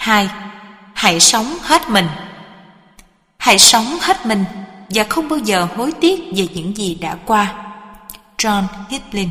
2. Hãy sống hết mình. Hãy sống hết mình và không bao giờ hối tiếc về những gì đã qua. John Hickling.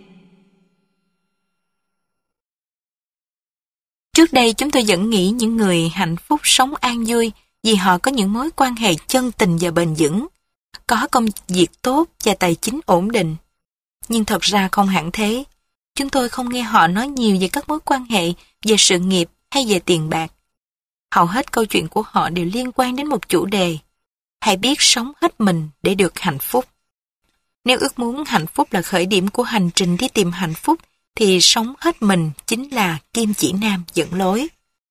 Trước đây chúng tôi vẫn nghĩ những người hạnh phúc sống an vui vì họ có những mối quan hệ chân tình và bền vững, có công việc tốt và tài chính ổn định. Nhưng thật ra không hẳn thế. Chúng tôi không nghe họ nói nhiều về các mối quan hệ, về sự nghiệp hay về tiền bạc. Hầu hết câu chuyện của họ đều liên quan đến một chủ đề: hãy biết sống hết mình để được hạnh phúc. Nếu ước muốn hạnh phúc là khởi điểm của hành trình đi tìm hạnh phúc, thì sống hết mình chính là kim chỉ nam dẫn lối.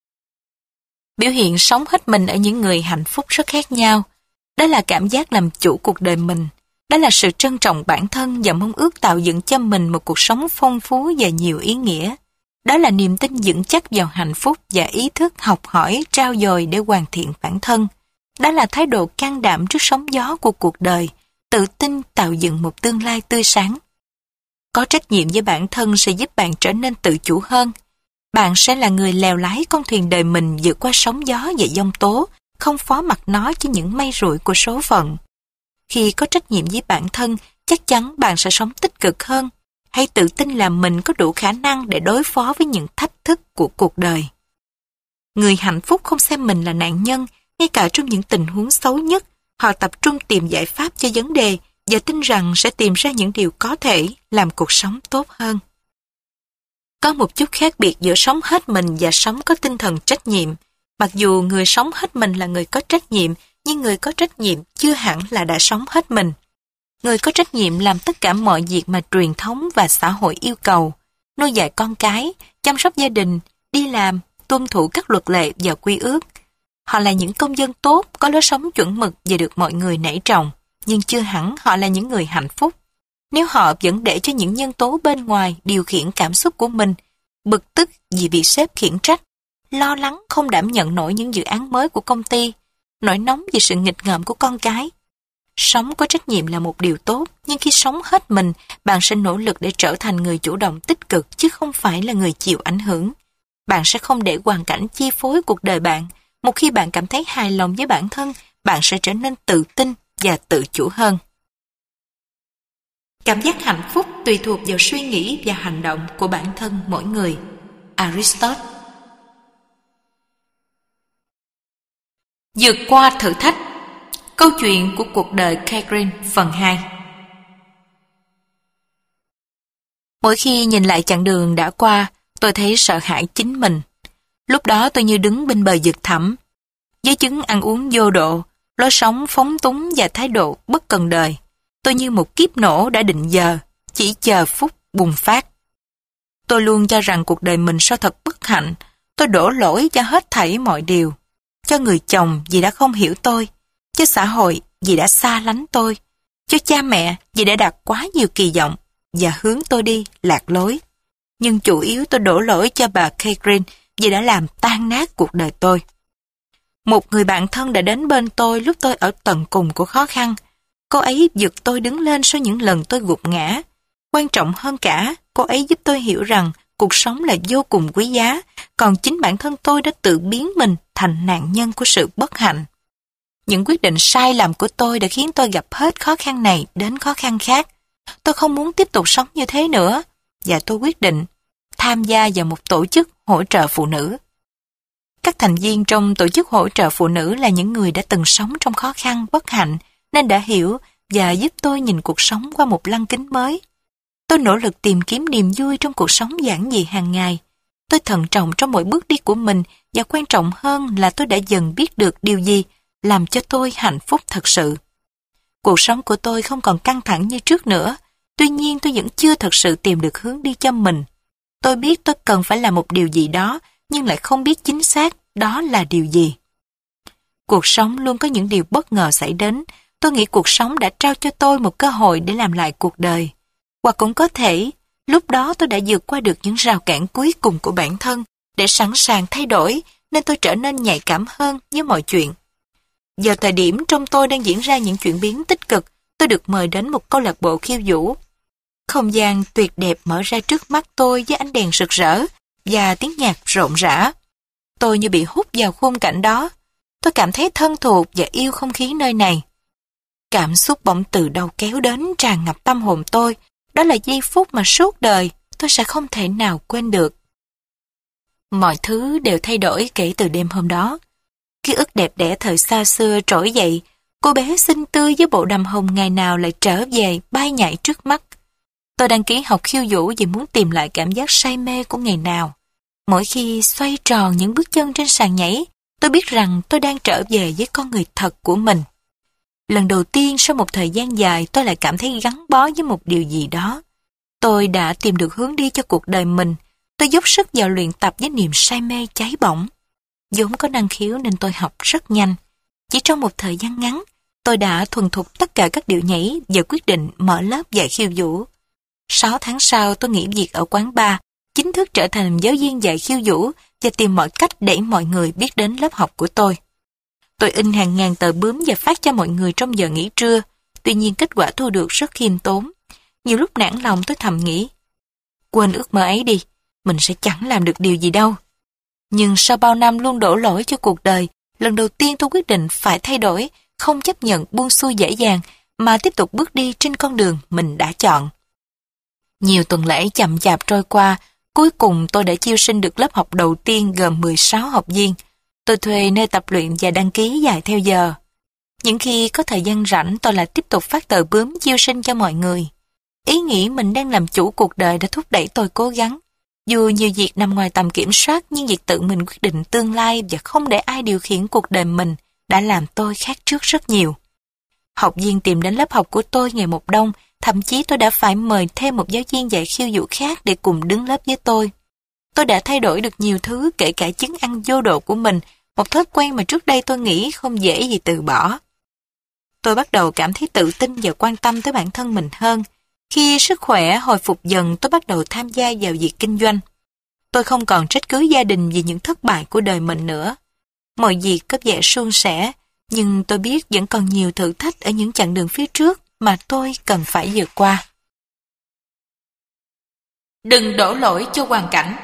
Biểu hiện sống hết mình ở những người hạnh phúc rất khác nhau. Đó là cảm giác làm chủ cuộc đời mình. Đó là sự trân trọng bản thân và mong ước tạo dựng cho mình một cuộc sống phong phú và nhiều ý nghĩa. Đó là niềm tin vững chắc vào hạnh phúc và ý thức học hỏi, trau dồi để hoàn thiện bản thân. Đó là thái độ can đảm trước sóng gió của cuộc đời, tự tin tạo dựng một tương lai tươi sáng. Có trách nhiệm với bản thân sẽ giúp bạn trở nên tự chủ hơn. Bạn sẽ là người lèo lái con thuyền đời mình vượt qua sóng gió và giông tố, không phó mặc nó cho những may rủi của số phận. Khi có trách nhiệm với bản thân, chắc chắn bạn sẽ sống tích cực hơn. Hãy tự tin là mình có đủ khả năng để đối phó với những thách thức của cuộc đời. Người hạnh phúc không xem mình là nạn nhân, ngay cả trong những tình huống xấu nhất, họ tập trung tìm giải pháp cho vấn đề và tin rằng sẽ tìm ra những điều có thể làm cuộc sống tốt hơn. Có một chút khác biệt giữa sống hết mình và sống có tinh thần trách nhiệm. Mặc dù người sống hết mình là người có trách nhiệm, nhưng người có trách nhiệm chưa hẳn là đã sống hết mình. Người có trách nhiệm làm tất cả mọi việc mà truyền thống và xã hội yêu cầu: nuôi dạy con cái, chăm sóc gia đình, đi làm, tuân thủ các luật lệ và quy ước. Họ là những công dân tốt, có lối sống chuẩn mực và được mọi người nể trọng, nhưng chưa hẳn họ là những người hạnh phúc. Nếu họ vẫn để cho những nhân tố bên ngoài điều khiển cảm xúc của mình, bực tức vì bị sếp khiển trách, lo lắng không đảm nhận nổi những dự án mới của công ty, nổi nóng vì sự nghịch ngợm của con cái. Sống có trách nhiệm là một điều tốt, nhưng khi sống hết mình, bạn sẽ nỗ lực để trở thành người chủ động tích cực chứ không phải là người chịu ảnh hưởng. Bạn sẽ không để hoàn cảnh chi phối cuộc đời bạn. Một khi bạn cảm thấy hài lòng với bản thân, bạn sẽ trở nên tự tin và tự chủ hơn. Cảm giác hạnh phúc tùy thuộc vào suy nghĩ và hành động của bản thân mỗi người. Aristotle. Vượt qua thử thách. Câu chuyện của cuộc đời Catherine phần 2. Mỗi khi nhìn lại chặng đường đã qua, tôi thấy sợ hãi chính mình. Lúc đó tôi như đứng bên bờ vực thẳm. Với chứng ăn uống vô độ, lối sống phóng túng và thái độ bất cần đời, tôi như một kiếp nổ đã định giờ, chỉ chờ phút bùng phát. Tôi luôn cho rằng cuộc đời mình sao thật bất hạnh. Tôi đổ lỗi cho hết thảy mọi điều. Cho người chồng vì đã không hiểu tôi, cho xã hội vì đã xa lánh tôi, cho cha mẹ vì đã đặt quá nhiều kỳ vọng và hướng tôi đi lạc lối. Nhưng chủ yếu tôi đổ lỗi cho bà Catherine vì đã làm tan nát cuộc đời tôi. Một người bạn thân đã đến bên tôi lúc tôi ở tận cùng của khó khăn. Cô ấy giật tôi đứng lên sau những lần tôi gục ngã. Quan trọng hơn cả, cô ấy giúp tôi hiểu rằng cuộc sống là vô cùng quý giá, còn chính bản thân tôi đã tự biến mình thành nạn nhân của sự bất hạnh. Những quyết định sai lầm của tôi đã khiến tôi gặp hết khó khăn này đến khó khăn khác. Tôi không muốn tiếp tục sống như thế nữa, và tôi quyết định tham gia vào một tổ chức hỗ trợ phụ nữ. Các thành viên trong tổ chức hỗ trợ phụ nữ là những người đã từng sống trong khó khăn, bất hạnh, nên đã hiểu và giúp tôi nhìn cuộc sống qua một lăng kính mới. Tôi nỗ lực tìm kiếm niềm vui trong cuộc sống giản dị hàng ngày. Tôi thận trọng trong mỗi bước đi của mình, và quan trọng hơn là tôi đã dần biết được điều gì làm cho tôi hạnh phúc thật sự. Cuộc sống của tôi không còn căng thẳng như trước nữa, tuy nhiên tôi vẫn chưa thật sự tìm được hướng đi cho mình. Tôi biết tôi cần phải làm một điều gì đó, nhưng lại không biết chính xác đó là điều gì. Cuộc sống luôn có những điều bất ngờ xảy đến. Tôi nghĩ cuộc sống đã trao cho tôi một cơ hội để làm lại cuộc đời. Hoặc cũng có thể, lúc đó tôi đã vượt qua được những rào cản cuối cùng của bản thân để sẵn sàng thay đổi, nên tôi trở nên nhạy cảm hơn với mọi chuyện. Giờ thời điểm trong tôi đang diễn ra những chuyển biến tích cực, tôi được mời đến một câu lạc bộ khiêu vũ. Không gian tuyệt đẹp mở ra trước mắt tôi với ánh đèn rực rỡ và tiếng nhạc rộn rã. Tôi như bị hút vào khung cảnh đó. Tôi cảm thấy thân thuộc và yêu không khí nơi này. Cảm xúc bỗng từ đâu kéo đến tràn ngập tâm hồn tôi. Đó là giây phút mà suốt đời tôi sẽ không thể nào quên được. Mọi thứ đều thay đổi kể từ đêm hôm đó. Ký ức đẹp đẽ thời xa xưa trỗi dậy. Cô bé xinh tươi với bộ đầm hồng ngày nào lại trở về bay nhảy trước mắt. Tôi đăng ký học khiêu vũ vì muốn tìm lại cảm giác say mê của ngày nào. Mỗi khi xoay tròn những bước chân trên sàn nhảy, tôi biết rằng tôi đang trở về với con người thật của mình. Lần đầu tiên sau một thời gian dài tôi lại cảm thấy gắn bó với một điều gì đó. Tôi đã tìm được hướng đi cho cuộc đời mình. Tôi dốc sức vào luyện tập với niềm say mê cháy bỏng. Vốn có năng khiếu nên tôi học rất nhanh. Chỉ trong một thời gian ngắn, tôi đã thuần thục tất cả các điệu nhảy và quyết định mở lớp dạy khiêu vũ. 6 tháng sau tôi nghỉ việc ở quán bar, chính thức trở thành giáo viên dạy khiêu vũ và tìm mọi cách để mọi người biết đến lớp học của tôi. Tôi in hàng ngàn tờ bướm và phát cho mọi người trong giờ nghỉ trưa. Tuy nhiên kết quả thu được rất khiêm tốn. Nhiều lúc nản lòng tôi thầm nghĩ, quên ước mơ ấy đi, mình sẽ chẳng làm được điều gì đâu. Nhưng sau bao năm luôn đổ lỗi cho cuộc đời, lần đầu tiên tôi quyết định phải thay đổi, không chấp nhận buông xuôi dễ dàng, mà tiếp tục bước đi trên con đường mình đã chọn. Nhiều tuần lễ chậm chạp trôi qua, cuối cùng tôi đã chiêu sinh được lớp học đầu tiên gồm 16 học viên. Tôi thuê nơi tập luyện và đăng ký dạy theo giờ. Những khi có thời gian rảnh tôi lại tiếp tục phát tờ bướm chiêu sinh cho mọi người. Ý nghĩ mình đang làm chủ cuộc đời đã thúc đẩy tôi cố gắng. Dù nhiều việc nằm ngoài tầm kiểm soát, nhưng việc tự mình quyết định tương lai và không để ai điều khiển cuộc đời mình đã làm tôi khác trước rất nhiều. Học viên tìm đến lớp học của tôi ngày một đông, thậm chí tôi đã phải mời thêm một giáo viên dạy khiêu vũ khác để cùng đứng lớp với tôi. Tôi đã thay đổi được nhiều thứ, kể cả chứng ăn vô độ của mình, một thói quen mà trước đây tôi nghĩ không dễ gì từ bỏ. Tôi bắt đầu cảm thấy tự tin và quan tâm tới bản thân mình hơn. Khi sức khỏe hồi phục dần, tôi bắt đầu tham gia vào việc kinh doanh. Tôi không còn trách cứ gia đình vì những thất bại của đời mình nữa. Mọi việc có vẻ suôn sẻ, nhưng tôi biết vẫn còn nhiều thử thách ở những chặng đường phía trước mà tôi cần phải vượt qua. Đừng đổ lỗi cho hoàn cảnh.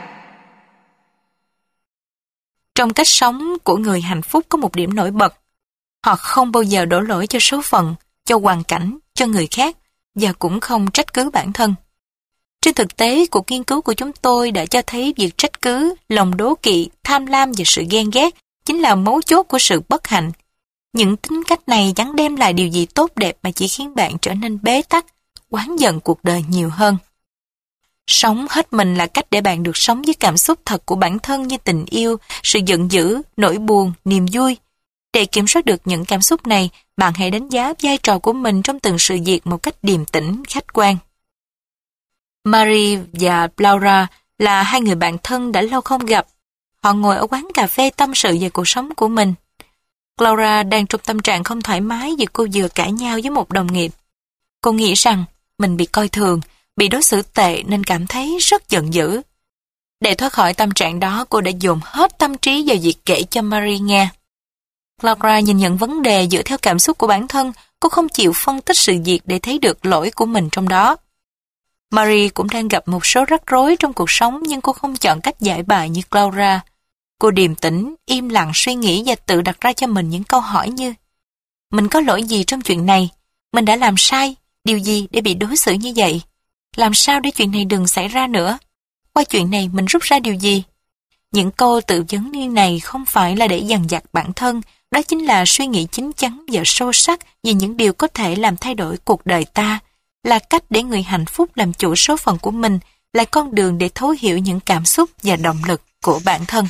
Trong cách sống của người hạnh phúc có một điểm nổi bật. Họ không bao giờ đổ lỗi cho số phận, cho hoàn cảnh, cho người khác, và cũng không trách cứ bản thân. Trên thực tế, cuộc nghiên cứu của chúng tôi đã cho thấy việc trách cứ, lòng đố kỵ, tham lam và sự ghen ghét chính là mấu chốt của sự bất hạnh. Những tính cách này chẳng đem lại điều gì tốt đẹp mà chỉ khiến bạn trở nên bế tắc, oán giận cuộc đời nhiều hơn. Sống hết mình là cách để bạn được sống với cảm xúc thật của bản thân như tình yêu, sự giận dữ, nỗi buồn, niềm vui. Để kiểm soát được những cảm xúc này, bạn hãy đánh giá vai trò của mình trong từng sự việc một cách điềm tĩnh, khách quan. Marie và Laura là hai người bạn thân đã lâu không gặp. Họ ngồi ở quán cà phê tâm sự về cuộc sống của mình. Laura đang trong tâm trạng không thoải mái vì cô vừa cãi nhau với một đồng nghiệp. Cô nghĩ rằng mình bị coi thường, bị đối xử tệ nên cảm thấy rất giận dữ. Để thoát khỏi tâm trạng đó, cô đã dồn hết tâm trí vào việc kể cho Marie nghe. Laura nhìn nhận vấn đề dựa theo cảm xúc của bản thân, cô không chịu phân tích sự việc để thấy được lỗi của mình trong đó. Marie cũng đang gặp một số rắc rối trong cuộc sống nhưng cô không chọn cách giải bài như Laura. Cô điềm tĩnh, im lặng suy nghĩ và tự đặt ra cho mình những câu hỏi như: mình có lỗi gì trong chuyện này? Mình đã làm sai, điều gì để bị đối xử như vậy? Làm sao để chuyện này đừng xảy ra nữa? Qua chuyện này mình rút ra điều gì? Những câu tự vấn như này không phải là để dằn vặt bản thân, đó chính là suy nghĩ chín chắn và sâu sắc về những điều có thể làm thay đổi cuộc đời ta, là cách để người hạnh phúc làm chủ số phận của mình, là con đường để thấu hiểu những cảm xúc và động lực của bản thân.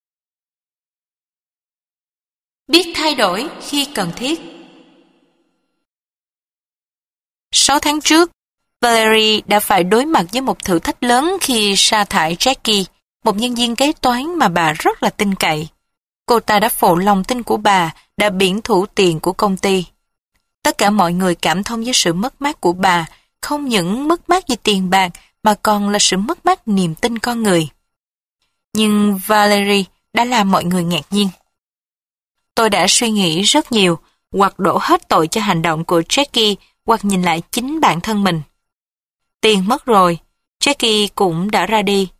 Biết thay đổi khi cần thiết. 6 tháng trước, Valerie đã phải đối mặt với một thử thách lớn khi sa thải Jackie, một nhân viên kế toán mà bà rất là tin cậy. Cô ta đã phụ lòng tin của bà, đã biển thủ tiền của công ty. Tất cả mọi người cảm thông với sự mất mát của bà, không những mất mát về tiền bạc mà còn là sự mất mát niềm tin con người. Nhưng Valerie đã làm mọi người ngạc nhiên. Tôi đã suy nghĩ rất nhiều, hoặc đổ hết tội cho hành động của Jackie, hoặc nhìn lại chính bản thân mình. Tiền mất rồi, Jackie cũng đã ra đi.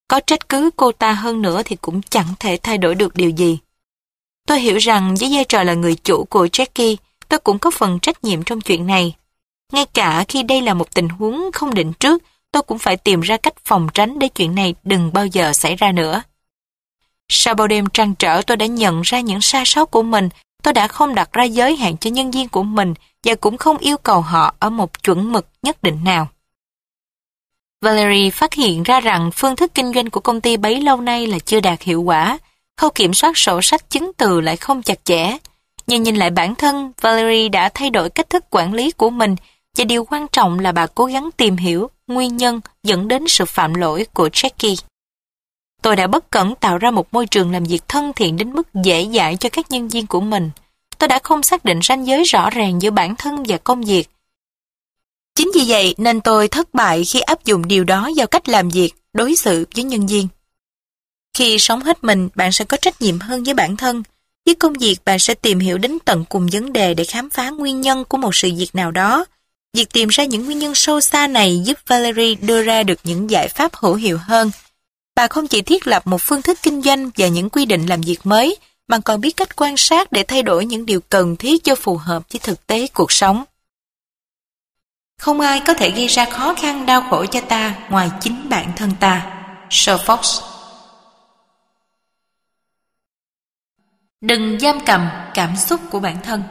Có trách cứ cô ta hơn nữa thì cũng chẳng thể thay đổi được điều gì. Tôi hiểu rằng với vai trò là người chủ của Jackie, tôi cũng có phần trách nhiệm trong chuyện này. Ngay cả khi đây là một tình huống không định trước, tôi cũng phải tìm ra cách phòng tránh để chuyện này đừng bao giờ xảy ra nữa. Sau bao đêm trăn trở, tôi đã nhận ra những sai sót của mình. Tôi đã không đặt ra giới hạn cho nhân viên của mình và cũng không yêu cầu họ ở một chuẩn mực nhất định nào. Valerie phát hiện ra rằng phương thức kinh doanh của công ty bấy lâu nay là chưa đạt hiệu quả, khâu kiểm soát sổ sách chứng từ lại không chặt chẽ. Nhưng nhìn lại bản thân, Valerie đã thay đổi cách thức quản lý của mình và điều quan trọng là bà cố gắng tìm hiểu nguyên nhân dẫn đến sự phạm lỗi của Jackie. Tôi đã bất cẩn tạo ra một môi trường làm việc thân thiện đến mức dễ dãi cho các nhân viên của mình. Tôi đã không xác định ranh giới rõ ràng giữa bản thân và công việc. Chính vì vậy nên tôi thất bại khi áp dụng điều đó vào cách làm việc, đối xử với nhân viên. Khi sống hết mình, bạn sẽ có trách nhiệm hơn với bản thân. Với công việc, bạn sẽ tìm hiểu đến tận cùng vấn đề để khám phá nguyên nhân của một sự việc nào đó. Việc tìm ra những nguyên nhân sâu xa này giúp Valerie đưa ra được những giải pháp hữu hiệu hơn. Bà không chỉ thiết lập một phương thức kinh doanh và những quy định làm việc mới, mà còn biết cách quan sát để thay đổi những điều cần thiết cho phù hợp với thực tế cuộc sống. Không ai có thể gây ra khó khăn đau khổ cho ta ngoài chính bản thân ta. Sir Fox. Đừng giam cầm cảm xúc của bản thân.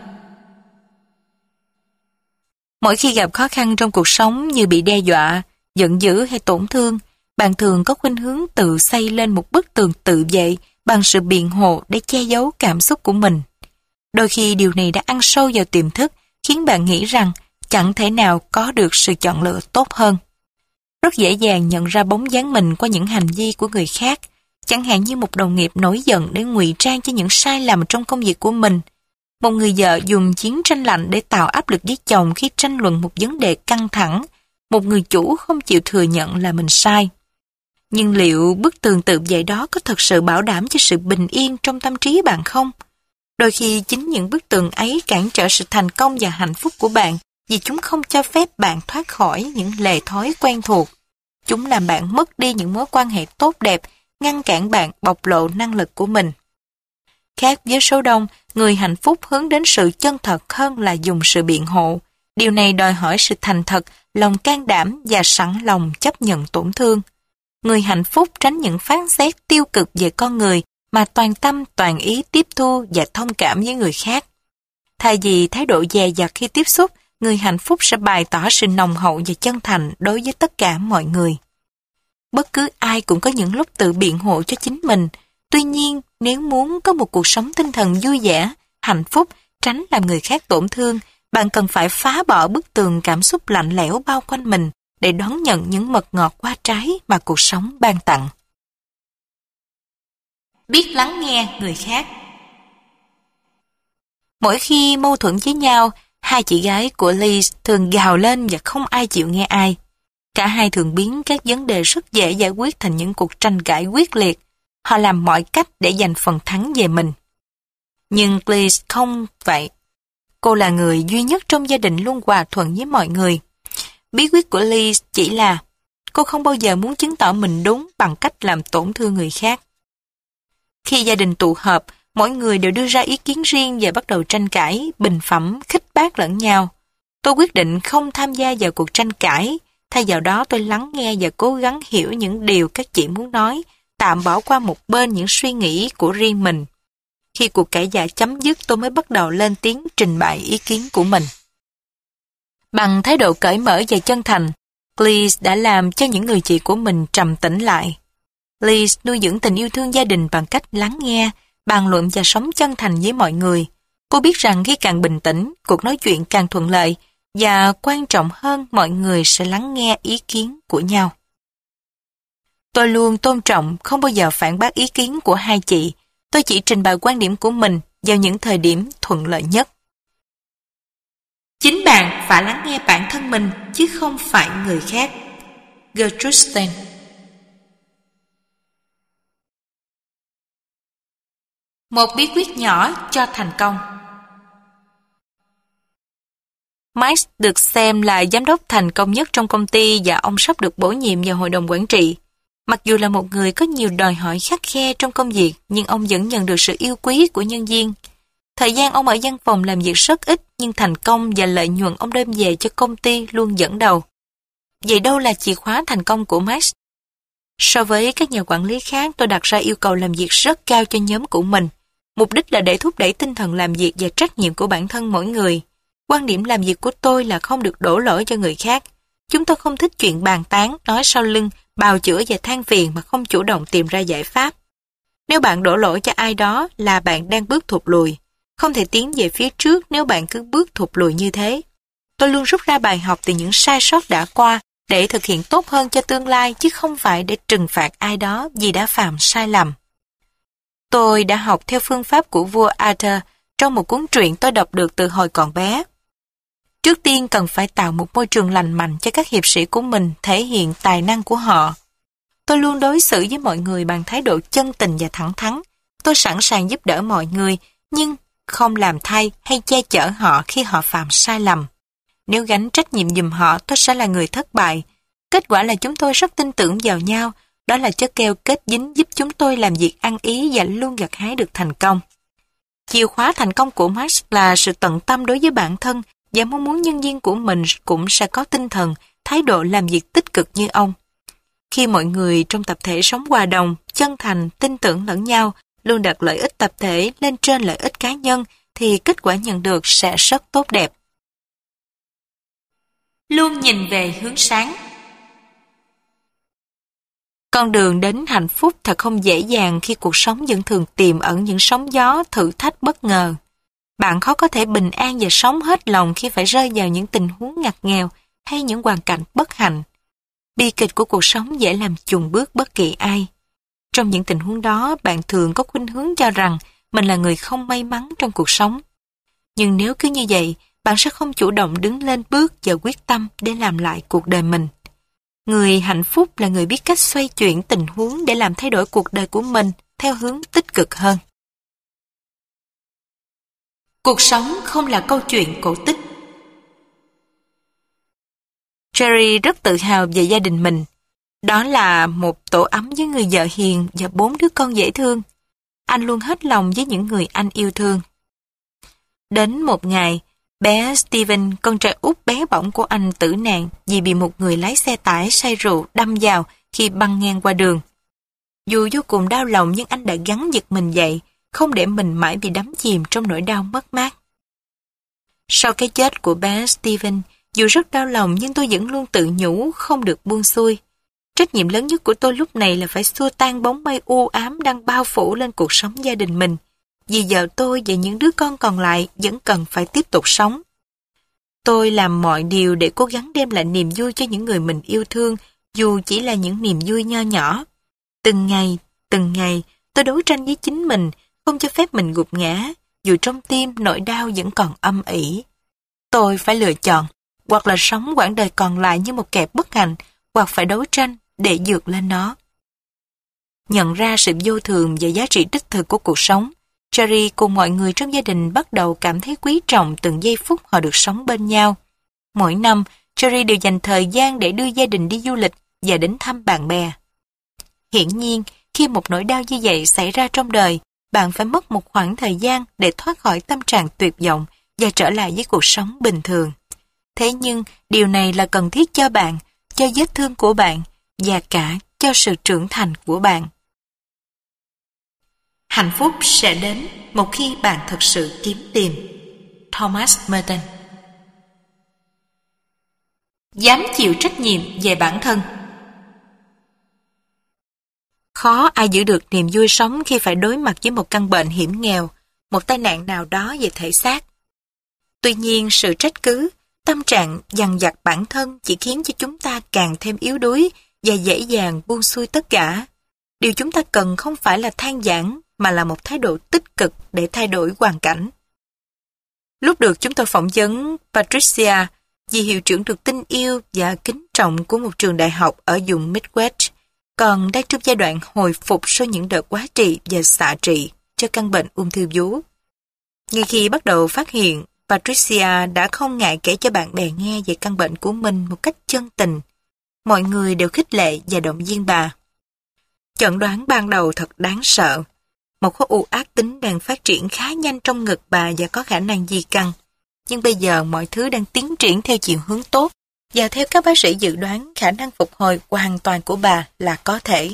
Mỗi khi gặp khó khăn trong cuộc sống như bị đe dọa, giận dữ hay tổn thương, bạn thường có khuynh hướng tự xây lên một bức tường tự vệ bằng sự biện hộ để che giấu cảm xúc của mình. Đôi khi điều này đã ăn sâu vào tiềm thức, khiến bạn nghĩ rằng chẳng thể nào có được sự chọn lựa tốt hơn. Rất dễ dàng nhận ra bóng dáng mình qua những hành vi của người khác, chẳng hạn như một đồng nghiệp nổi giận để ngụy trang cho những sai lầm trong công việc của mình. Một người vợ dùng chiến tranh lạnh để tạo áp lực với chồng khi tranh luận một vấn đề căng thẳng. Một người chủ không chịu thừa nhận là mình sai. Nhưng liệu bức tường tự vệ đó có thật sự bảo đảm cho sự bình yên trong tâm trí bạn không? Đôi khi chính những bức tường ấy cản trở sự thành công và hạnh phúc của bạn vì chúng không cho phép bạn thoát khỏi những lề thói quen thuộc. Chúng làm bạn mất đi những mối quan hệ tốt đẹp, ngăn cản bạn bộc lộ năng lực của mình. Khác với số đông, người hạnh phúc hướng đến sự chân thật hơn là dùng sự biện hộ. Điều này đòi hỏi sự thành thật, lòng can đảm và sẵn lòng chấp nhận tổn thương. Người hạnh phúc tránh những phán xét tiêu cực về con người mà toàn tâm toàn ý tiếp thu và thông cảm với người khác. Thay vì thái độ dè dặt khi tiếp xúc, người hạnh phúc sẽ bày tỏ sự nồng hậu và chân thành đối với tất cả mọi người. Bất cứ ai cũng có những lúc tự biện hộ cho chính mình. Tuy nhiên, nếu muốn có một cuộc sống tinh thần vui vẻ, hạnh phúc, tránh làm người khác tổn thương, bạn cần phải phá bỏ bức tường cảm xúc lạnh lẽo bao quanh mình để đón nhận những mật ngọt qua trái mà cuộc sống ban tặng. Biết lắng nghe người khác. Mỗi khi mâu thuẫn với nhau, hai chị gái của Liz thường gào lên và không ai chịu nghe ai. Cả hai thường biến các vấn đề rất dễ giải quyết thành những cuộc tranh cãi quyết liệt. Họ làm mọi cách để giành phần thắng về mình. Nhưng Liz không vậy. Cô là người duy nhất trong gia đình luôn hòa thuận với mọi người. Bí quyết của Liz chỉ là cô không bao giờ muốn chứng tỏ mình đúng bằng cách làm tổn thương người khác. Khi gia đình tụ họp, mỗi người đều đưa ra ý kiến riêng và bắt đầu tranh cãi, bình phẩm, khích bác lẫn nhau. Tôi quyết định không tham gia vào cuộc tranh cãi. Thay vào đó tôi lắng nghe và cố gắng hiểu những điều các chị muốn nói, tạm bỏ qua một bên những suy nghĩ của riêng mình. Khi cuộc cãi vã chấm dứt, tôi mới bắt đầu lên tiếng trình bày ý kiến của mình. Bằng thái độ cởi mở và chân thành, Liz đã làm cho những người chị của mình trầm tĩnh lại. Liz nuôi dưỡng tình yêu thương gia đình bằng cách lắng nghe, bàn luận và sống chân thành với mọi người. Cô biết rằng khi càng bình tĩnh, cuộc nói chuyện càng thuận lợi, và quan trọng hơn, mọi người sẽ lắng nghe ý kiến của nhau. Tôi luôn tôn trọng, không bao giờ phản bác ý kiến của hai chị. Tôi chỉ trình bày quan điểm của mình vào những thời điểm thuận lợi nhất. Chính bạn phải lắng nghe bản thân mình, chứ không phải người khác. Gertrude Stein. Một bí quyết nhỏ cho thành công. Mike được xem là giám đốc thành công nhất trong công ty và ông sắp được bổ nhiệm vào hội đồng quản trị. Mặc dù là một người có nhiều đòi hỏi khắt khe trong công việc, nhưng ông vẫn nhận được sự yêu quý của nhân viên. Thời gian ông ở văn phòng làm việc rất ít, nhưng thành công và lợi nhuận ông đem về cho công ty luôn dẫn đầu. Vậy đâu là chìa khóa thành công của Max? So với các nhà quản lý khác, tôi đặt ra yêu cầu làm việc rất cao cho nhóm của mình. Mục đích là để thúc đẩy tinh thần làm việc và trách nhiệm của bản thân mỗi người. Quan điểm làm việc của tôi là không được đổ lỗi cho người khác. Chúng tôi không thích chuyện bàn tán, nói sau lưng, bào chữa và than phiền mà không chủ động tìm ra giải pháp. Nếu bạn đổ lỗi cho ai đó là bạn đang bước thụt lùi. Không thể tiến về phía trước nếu bạn cứ bước thụt lùi như thế. Tôi luôn rút ra bài học từ những sai sót đã qua để thực hiện tốt hơn cho tương lai, chứ không phải để trừng phạt ai đó vì đã phạm sai lầm. Tôi đã học theo phương pháp của vua Arthur trong một cuốn truyện tôi đọc được từ hồi còn bé. Trước tiên cần phải tạo một môi trường lành mạnh cho các hiệp sĩ của mình thể hiện tài năng của họ. Tôi luôn đối xử với mọi người bằng thái độ chân tình và thẳng thắn. Tôi sẵn sàng giúp đỡ mọi người, nhưng không làm thay hay che chở họ khi họ phạm sai lầm. Nếu gánh trách nhiệm giùm họ, tôi sẽ là người thất bại. Kết quả là chúng tôi rất tin tưởng vào nhau. Đó là chất keo kết dính giúp chúng tôi làm việc ăn ý và luôn gặt hái được thành công. Chìa khóa thành công của Max là sự tận tâm đối với bản thân và mong muốn nhân viên của mình cũng sẽ có tinh thần, thái độ làm việc tích cực như ông. Khi mọi người trong tập thể sống hòa đồng, chân thành, tin tưởng lẫn nhau, luôn đặt lợi ích tập thể lên trên lợi ích cá nhân, thì kết quả nhận được sẽ rất tốt đẹp. Luôn nhìn về hướng sáng. Con đường đến hạnh phúc thật không dễ dàng khi cuộc sống vẫn thường tiềm ẩn những sóng gió, thử thách bất ngờ. Bạn khó có thể bình an và sống hết lòng khi phải rơi vào những tình huống ngặt nghèo hay những hoàn cảnh bất hạnh. Bi kịch của cuộc sống dễ làm chùn bước bất kỳ ai. Trong những tình huống đó, bạn thường có khuynh hướng cho rằng mình là người không may mắn trong cuộc sống. Nhưng nếu cứ như vậy, bạn sẽ không chủ động đứng lên bước và quyết tâm để làm lại cuộc đời mình. Người hạnh phúc là người biết cách xoay chuyển tình huống để làm thay đổi cuộc đời của mình theo hướng tích cực hơn. Cuộc sống không là câu chuyện cổ tích. Jerry rất tự hào về gia đình mình. Đó là một tổ ấm với người vợ hiền và 4 đứa con dễ thương. Anh luôn hết lòng với những người anh yêu thương. Đến một ngày, bé Steven, con trai út bé bỏng của anh tử nạn vì bị một người lái xe tải say rượu đâm vào khi băng ngang qua đường. Dù vô cùng đau lòng nhưng anh đã gắng giật mình dậy, không để mình mãi bị đắm chìm trong nỗi đau mất mát. Sau cái chết của bé Steven, dù rất đau lòng nhưng tôi vẫn luôn tự nhủ không được buông xuôi. Trách nhiệm lớn nhất của tôi lúc này là phải xua tan bóng mây u ám đang bao phủ lên cuộc sống gia đình mình. Vì vợ tôi và những đứa con còn lại vẫn cần phải tiếp tục sống. Tôi làm mọi điều để cố gắng đem lại niềm vui cho những người mình yêu thương, dù chỉ là những niềm vui nho nhỏ. Từng ngày, tôi đấu tranh với chính mình, không cho phép mình gục ngã, dù trong tim nỗi đau vẫn còn âm ỉ. Tôi phải lựa chọn, hoặc là sống quãng đời còn lại như một kẻ bất hạnh, hoặc phải đấu tranh để vượt lên nó. Nhận ra sự vô thường và giá trị đích thực của cuộc sống, Jerry cùng mọi người trong gia đình bắt đầu cảm thấy quý trọng từng giây phút họ được sống bên nhau. Mỗi năm, Jerry đều dành thời gian để đưa gia đình đi du lịch và đến thăm bạn bè. Hiển nhiên, khi một nỗi đau như vậy xảy ra trong đời, bạn phải mất một khoảng thời gian để thoát khỏi tâm trạng tuyệt vọng và trở lại với cuộc sống bình thường. Thế nhưng, điều này là cần thiết cho bạn, cho vết thương của bạn và cả cho sự trưởng thành của bạn. Hạnh phúc sẽ đến một khi bạn thực sự kiếm tìm. Thomas Merton. Dám chịu trách nhiệm về bản thân. Khó ai giữ được niềm vui sống khi phải đối mặt với một căn bệnh hiểm nghèo, một tai nạn nào đó về thể xác. Tuy nhiên, sự trách cứ, tâm trạng dằn vặt bản thân chỉ khiến cho chúng ta càng thêm yếu đuối và dễ dàng buông xuôi tất cả. Điều chúng ta cần không phải là than vãn, mà là một thái độ tích cực để thay đổi hoàn cảnh. Lúc được chúng tôi phỏng vấn Patricia, vị hiệu trưởng được tin yêu và kính trọng của một trường đại học ở vùng Midwest, còn đang trong giai đoạn hồi phục sau những đợt quá trị và xạ trị cho căn bệnh ung thư vú. Ngay khi bắt đầu phát hiện, Patricia đã không ngại kể cho bạn bè nghe về căn bệnh của mình một cách chân tình. Mọi người đều khích lệ và động viên bà. Chẩn đoán ban đầu thật đáng sợ. Một khối u ác tính đang phát triển khá nhanh trong ngực bà và có khả năng di căn. Nhưng bây giờ mọi thứ đang tiến triển theo chiều hướng tốt và theo các bác sĩ dự đoán khả năng phục hồi hoàn toàn của bà là có thể.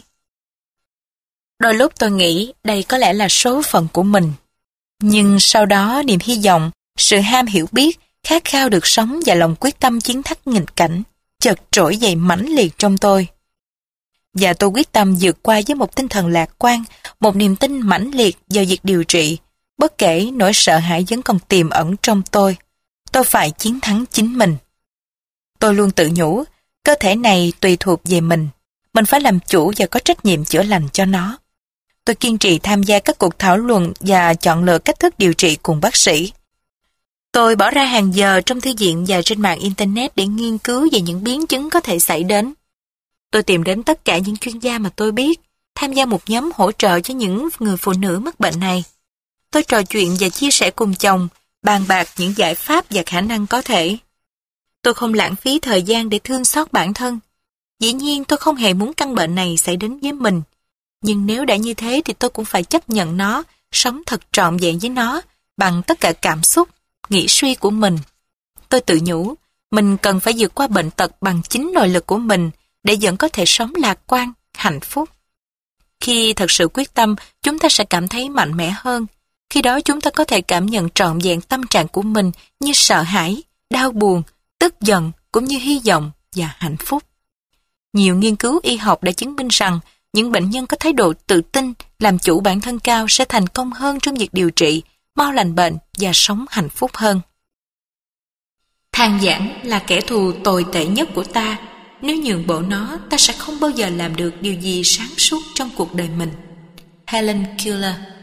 Đôi lúc tôi nghĩ đây có lẽ là số phận của mình. Nhưng sau đó niềm hy vọng, sự ham hiểu biết, khát khao được sống và lòng quyết tâm chiến thắng nghịch cảnh chợt trỗi dậy mãnh liệt trong tôi. Và tôi quyết tâm vượt qua với một tinh thần lạc quan, một niềm tin mãnh liệt vào việc điều trị, bất kể nỗi sợ hãi vẫn còn tiềm ẩn trong tôi. Tôi phải chiến thắng chính mình. Tôi luôn tự nhủ, cơ thể này tùy thuộc về mình phải làm chủ và có trách nhiệm chữa lành cho nó. Tôi kiên trì tham gia các cuộc thảo luận và chọn lựa cách thức điều trị cùng bác sĩ. Tôi bỏ ra hàng giờ trong thư viện và trên mạng Internet để nghiên cứu về những biến chứng có thể xảy đến. Tôi tìm đến tất cả những chuyên gia mà tôi biết, tham gia một nhóm hỗ trợ cho những người phụ nữ mắc bệnh này. Tôi trò chuyện và chia sẻ cùng chồng, bàn bạc những giải pháp và khả năng có thể. Tôi không lãng phí thời gian để thương xót bản thân. Dĩ nhiên tôi không hề muốn căn bệnh này xảy đến với mình. Nhưng nếu đã như thế thì tôi cũng phải chấp nhận nó, sống thật trọn vẹn với nó, bằng tất cả cảm xúc, nghĩ suy của mình. Tôi tự nhủ, mình cần phải vượt qua bệnh tật bằng chính nội lực của mình, để vẫn có thể sống lạc quan, hạnh phúc. Khi thật sự quyết tâm, chúng ta sẽ cảm thấy mạnh mẽ hơn. Khi đó chúng ta có thể cảm nhận trọn vẹn tâm trạng của mình như sợ hãi, đau buồn, tức giận, cũng như hy vọng và hạnh phúc. Nhiều nghiên cứu y học đã chứng minh rằng những bệnh nhân có thái độ tự tin, làm chủ bản thân cao sẽ thành công hơn trong việc điều trị, mau lành bệnh và sống hạnh phúc hơn. Than vãn là kẻ thù tồi tệ nhất của ta. Nếu nhượng bộ nó, ta sẽ không bao giờ làm được điều gì sáng suốt trong cuộc đời mình. Helen Keller.